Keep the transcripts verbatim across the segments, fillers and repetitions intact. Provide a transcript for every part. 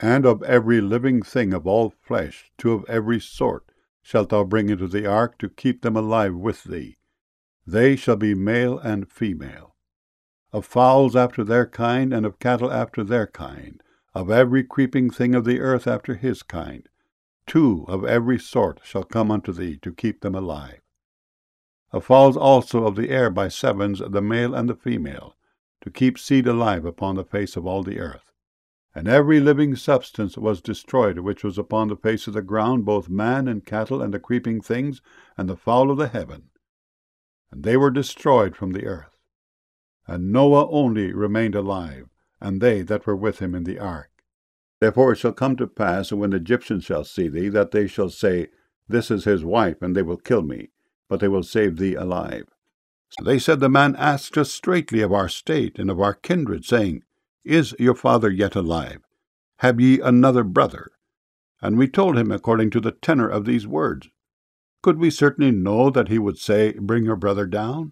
And of every living thing of all flesh, two of every sort, shalt thou bring into the ark, to keep them alive with thee. They shall be male and female. Of fowls after their kind, and of cattle after their kind, of every creeping thing of the earth after his kind, two of every sort shall come unto thee, to keep them alive. Of fowls also of the air by sevens, the male and the female, to keep seed alive upon the face of all the earth. And every living substance was destroyed which was upon the face of the ground, both man and cattle, and the creeping things, and the fowl of the heaven. And they were destroyed from the earth. And Noah only remained alive, and they that were with him in the ark. Therefore it shall come to pass, when the Egyptians shall see thee, that they shall say, This is his wife, and they will kill me, but they will save thee alive. So they said, The man asked us straitly of our state and of our kindred, saying, Is your father yet alive? Have ye another brother? And we told him according to the tenor of these words. Could we certainly know that he would say, Bring your brother down?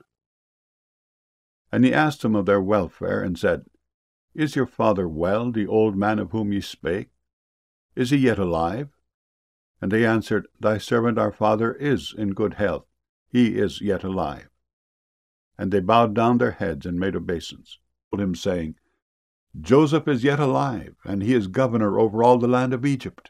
And he asked them of their welfare, and said, Is your father well, the old man of whom ye spake? Is he yet alive? And they answered, Thy servant our father is in good health. He is yet alive. And they bowed down their heads and made obeisance, told him, saying, Joseph is yet alive, and he is governor over all the land of Egypt.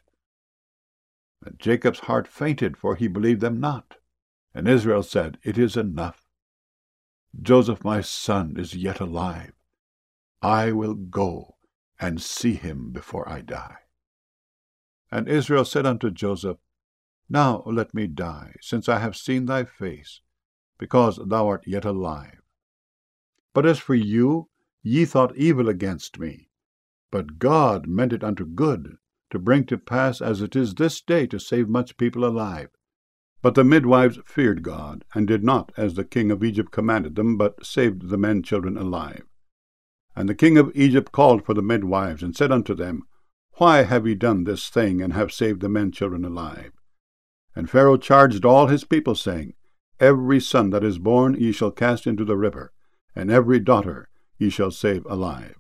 And Jacob's heart fainted, for he believed them not. And Israel said, It is enough. Joseph my son is yet alive. I will go and see him before I die. And Israel said unto Joseph, Now let me die, since I have seen thy face, because thou art yet alive. But as for you, ye thought evil against me, but God meant it unto good, to bring to pass as it is this day, to save much people alive. But the midwives feared God, and did not as the king of Egypt commanded them, but saved the men children alive. And the king of Egypt called for the midwives, and said unto them, Why have ye done this thing, and have saved the men children alive? And Pharaoh charged all his people, saying, Every son that is born ye shall cast into the river, and every daughter ye shall save alive.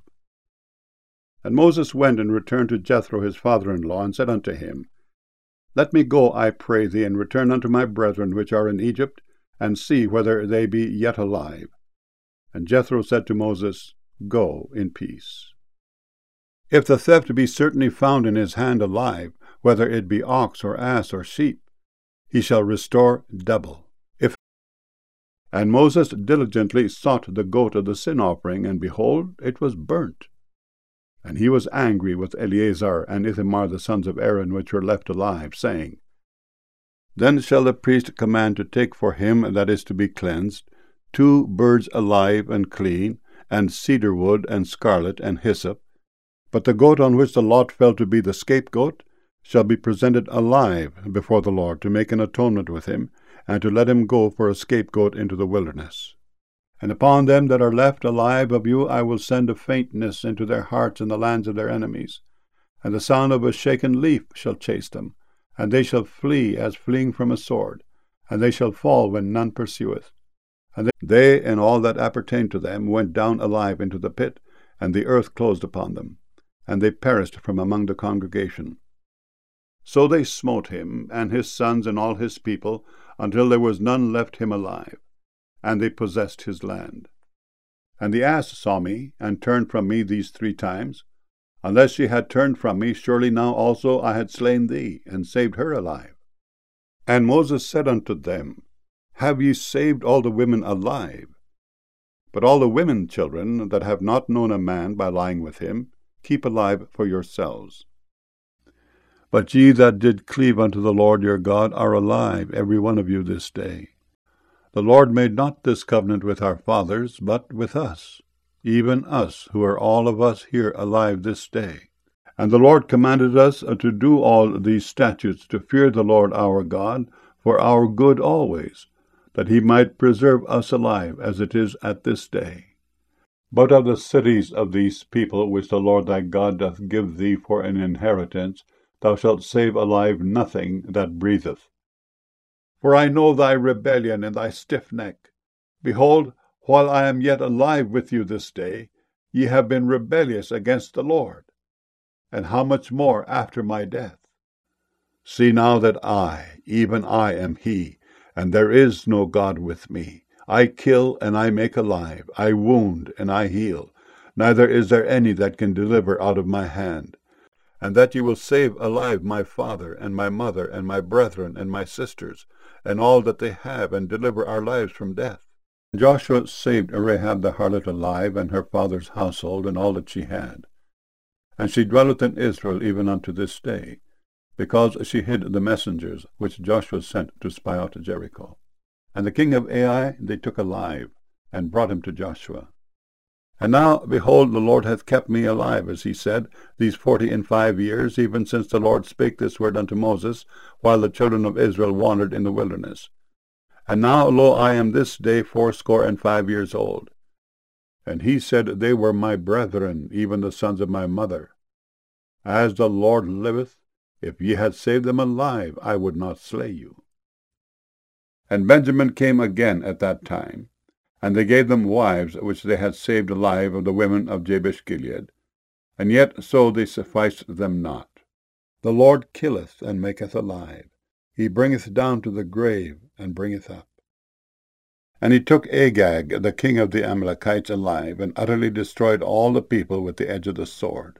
And Moses went and returned to Jethro his father-in-law, and said unto him, Let me go, I pray thee, and return unto my brethren which are in Egypt, and see whether they be yet alive. And Jethro said to Moses, Go in peace. If the theft be certainly found in his hand alive, whether it be ox or ass or sheep, he shall restore double. If And Moses diligently sought the goat of the sin offering, and behold, it was burnt. And he was angry with Eleazar and Ithamar the sons of Aaron, which were left alive, saying, Then shall the priest command to take for him that is to be cleansed two birds alive and clean, and cedar wood, and scarlet, and hyssop. But the goat on which the lot fell to be the scapegoat shall be presented alive before the Lord, to make an atonement with him, and to let him go for a scapegoat into the wilderness. And upon them that are left alive of you I will send a faintness into their hearts in the lands of their enemies, and the sound of a shaken leaf shall chase them, and they shall flee as fleeing from a sword, and they shall fall when none pursueth. And they and all that appertained to them went down alive into the pit, and the earth closed upon them, and they perished from among the congregation. So they smote him, and his sons and all his people, until there was none left him alive, and they possessed his land. And the ass saw me, and turned from me these three times. Unless she had turned from me, surely now also I had slain thee, and saved her alive. And Moses said unto them, Have ye saved all the women alive? But all the women children that have not known a man by lying with him, keep alive for yourselves. But ye that did cleave unto the Lord your God are alive, every one of you this day. The Lord made not this covenant with our fathers, but with us, even us, who are all of us here alive this day. And the Lord commanded us to do all these statutes, to fear the Lord our God, for our good always, that he might preserve us alive, as it is at this day. But of the cities of these people, which the Lord thy God doth give thee for an inheritance, thou shalt save alive nothing that breatheth. For I know thy rebellion and thy stiff neck. Behold, while I am yet alive with you this day, ye have been rebellious against the Lord. and how much more after my death? See now that I, even I, am he, and there is no God with me. I kill, and I make alive. I wound, and I heal. Neither is there any that can deliver out of my hand. And that you will save alive my father, and my mother, and my brethren, and my sisters, and all that they have, and deliver our lives from death. And Joshua saved Rahab the harlot alive, and her father's household, and all that she had. And she dwelleth in Israel even unto this day, because she hid the messengers which Joshua sent to spy out Jericho. And the king of Ai they took alive, and brought him to Joshua. And now, behold, the Lord hath kept me alive, as he said, these forty and five years, even since the Lord spake this word unto Moses, while the children of Israel wandered in the wilderness. And now, lo, I am this day fourscore and five years old. And he said, They were my brethren, even the sons of my mother. As the Lord liveth, if ye had saved them alive, I would not slay you. And Benjamin came again at that time, and they gave them wives which they had saved alive of the women of Jabesh-Gilead, and yet so they sufficed them not. The Lord killeth and maketh alive. He bringeth down to the grave, and bringeth up. And he took Agag, the king of the Amalekites, alive, and utterly destroyed all the people with the edge of the sword.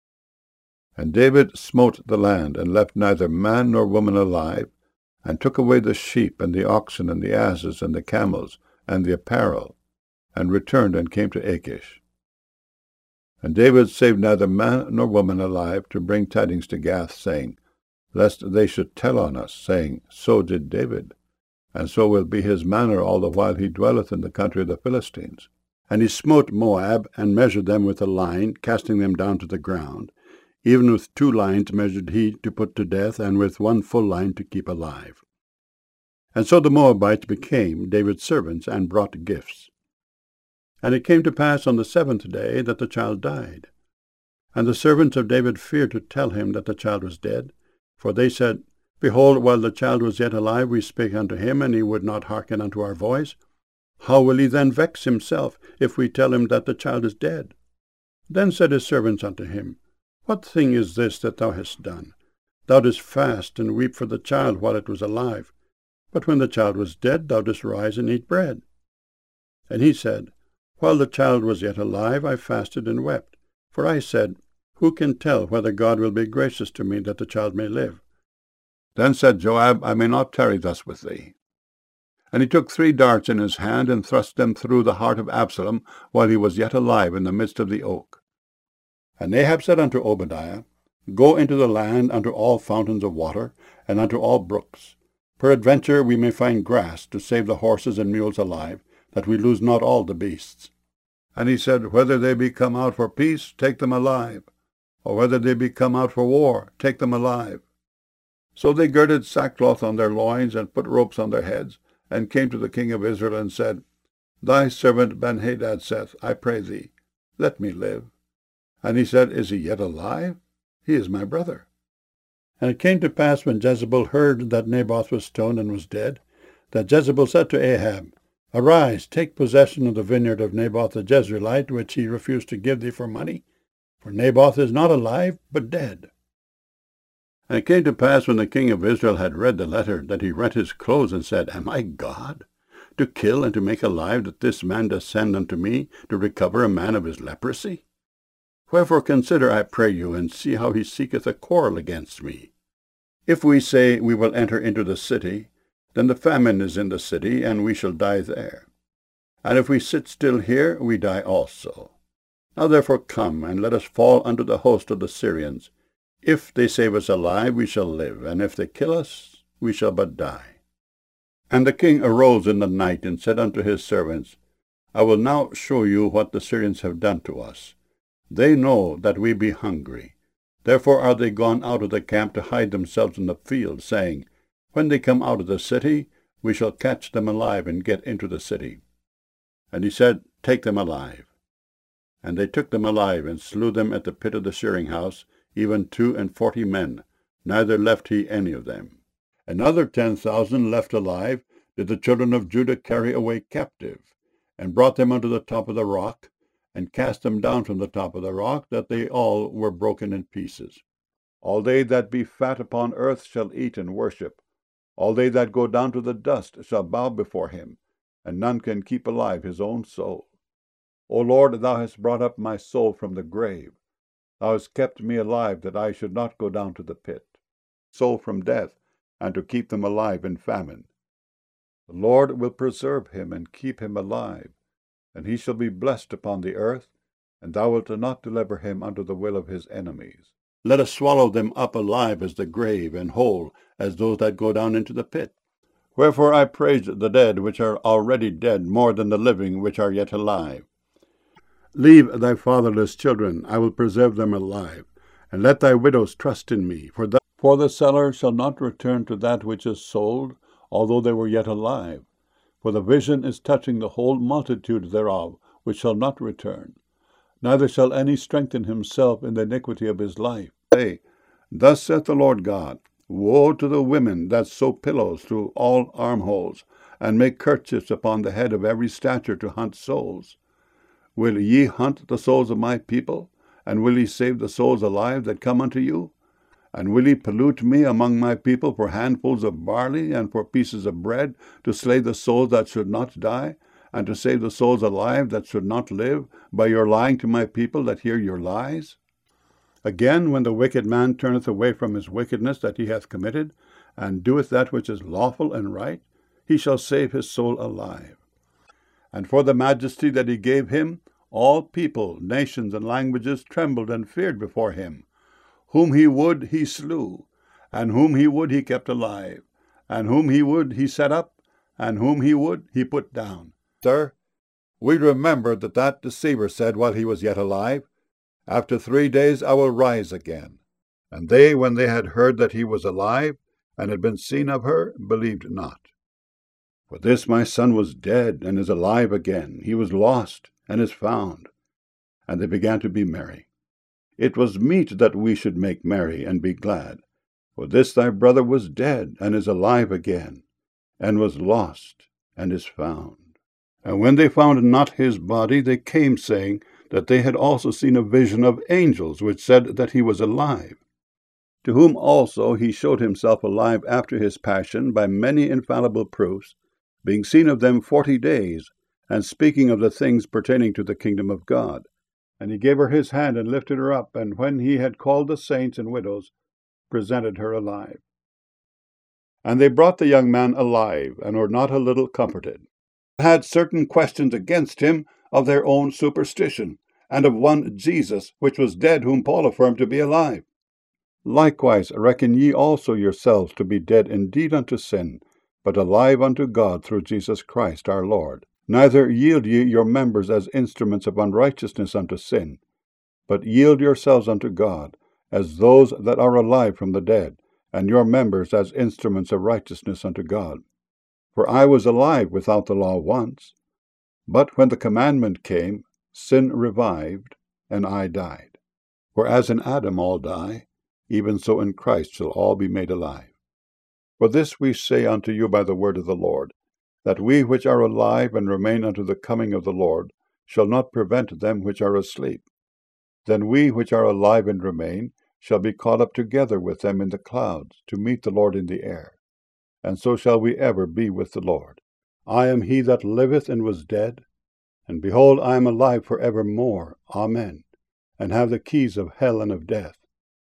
And David smote the land, and left neither man nor woman alive, and took away the sheep, and the oxen, and the asses, and the camels, and the apparel, and returned and came to Achish. And David saved neither man nor woman alive, to bring tidings to Gath, saying, Lest they should tell on us, saying, So did David, and so will be his manner all the while he dwelleth in the country of the Philistines. And he smote Moab, and measured them with a line, casting them down to the ground. Even with two lines measured he to put to death, and with one full line to keep alive. And so the Moabites became David's servants, and brought gifts. And it came to pass on the seventh day that the child died. And the servants of David feared to tell him that the child was dead, for they said, Behold, while the child was yet alive, we spake unto him, and he would not hearken unto our voice. How will he then vex himself, if we tell him that the child is dead? Then said his servants unto him, What thing is this that thou hast done? Thou didst fast and weep for the child while it was alive. But when the child was dead, thou didst rise and eat bread. And he said, While the child was yet alive, I fasted and wept. For I said, Who can tell whether God will be gracious to me that the child may live? Then said Joab, I may not tarry thus with thee. And he took three darts in his hand, and thrust them through the heart of Absalom, while he was yet alive in the midst of the oak. And Ahab said unto Obadiah, Go into the land unto all fountains of water, and unto all brooks. Peradventure we may find grass to save the horses and mules alive, that we lose not all the beasts. And he said, Whether they be come out for peace, take them alive, or whether they be come out for war, take them alive. So they girded sackcloth on their loins, and put ropes on their heads, and came to the king of Israel, and said, Thy servant Benhadad saith, I pray thee, let me live. And he said, Is he yet alive? He is my brother. And it came to pass, when Jezebel heard that Naboth was stoned and was dead, that Jezebel said to Ahab, Arise, take possession of the vineyard of Naboth the Jezreelite, which he refused to give thee for money, for Naboth is not alive, but dead. And it came to pass, when the king of Israel had read the letter, that he rent his clothes, and said, Am I God, to kill and to make alive, that this man does send unto me to recover a man of his leprosy? Wherefore consider, I pray you, and see how he seeketh a quarrel against me. If we say, We will enter into the city, then the famine is in the city, and we shall die there. And if we sit still here, we die also. Now therefore come, and let us fall under the host of the Syrians. If they save us alive, we shall live, and if they kill us, we shall but die. And the king arose in the night, and said unto his servants, I will now show you what the Syrians have done to us. They know that we be hungry. Therefore are they gone out of the camp to hide themselves in the field, saying, When they come out of the city, we shall catch them alive and get into the city. And he said, Take them alive. And they took them alive, and slew them at the pit of the shearing house, even two and forty men, neither left he any of them. Another ten thousand left alive did the children of Judah carry away captive, and brought them unto the top of the rock, and cast them down from the top of the rock, that they all were broken in pieces. All they that be fat upon earth shall eat and worship. All they that go down to the dust shall bow before him, and none can keep alive his own soul. O Lord, thou hast brought up my soul from the grave. Thou hast kept me alive, that I should not go down to the pit. Soul from death, and to keep them alive in famine. The Lord will preserve him and keep him alive, and he shall be blessed upon the earth, and thou wilt not deliver him unto the will of his enemies. Let us swallow them up alive as the grave, and whole as those that go down into the pit. Wherefore I praise the dead which are already dead more than the living which are yet alive. Leave thy fatherless children, I will preserve them alive, and let thy widows trust in me. For the, for the seller shall not return to that which is sold, although they were yet alive. For the vision is touching the whole multitude thereof, which shall not return. Neither shall any strengthen himself in the iniquity of his life. Say, thus saith the Lord God, Woe to the women that sew pillows through all armholes, and make kerchiefs upon the head of every stature to hunt souls. Will ye hunt the souls of my people? And will ye save the souls alive that come unto you? And will ye pollute me among my people for handfuls of barley and for pieces of bread, to slay the souls that should not die, and to save the souls alive that should not live, by your lying to my people that hear your lies? Again, when the wicked man turneth away from his wickedness that he hath committed, and doeth that which is lawful and right, he shall save his soul alive. And for the majesty that he gave him, all people, nations, and languages trembled and feared before him. Whom he would he slew, and whom he would he kept alive, and whom he would he set up, and whom he would he put down. Sir, we remember that that deceiver said while he was yet alive, After three days I will rise again. And they, when they had heard that he was alive, and had been seen of her, believed not. For this my son was dead, and is alive again. He was lost, and is found. And they began to be merry. It was meet that we should make merry, and be glad. For this thy brother was dead, and is alive again, and was lost, and is found. And when they found not his body, they came, saying that they had also seen a vision of angels, which said that he was alive. To whom also he showed himself alive after his passion by many infallible proofs, being seen of them forty days, and speaking of the things pertaining to the kingdom of God. And he gave her his hand, and lifted her up, and when he had called the saints and widows, presented her alive. And they brought the young man alive, and were not a little comforted. Had certain questions against him of their own superstition, and of one Jesus, which was dead, whom Paul affirmed to be alive. Likewise reckon ye also yourselves to be dead indeed unto sin, but alive unto God through Jesus Christ our Lord. Neither yield ye your members as instruments of unrighteousness unto sin, but yield yourselves unto God, as those that are alive from the dead, and your members as instruments of righteousness unto God. For I was alive without the law once, but when the commandment came, sin revived, and I died. For as in Adam all die, even so in Christ shall all be made alive. For this we say unto you by the word of the Lord, that we which are alive and remain unto the coming of the Lord shall not prevent them which are asleep. Then we which are alive and remain shall be caught up together with them in the clouds, to meet the Lord in the air. And so shall we ever be with the Lord. I am he that liveth and was dead, and behold, I am alive for evermore. Amen. And have the keys of hell and of death.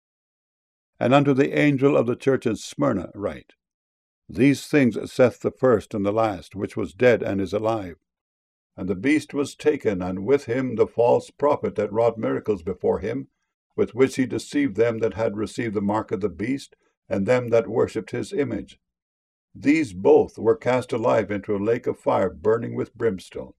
And unto the angel of the church in Smyrna write, These things saith the first and the last, which was dead and is alive. And the beast was taken, and with him the false prophet that wrought miracles before him, with which he deceived them that had received the mark of the beast, and them that worshipped his image. These both were cast alive into a lake of fire burning with brimstone.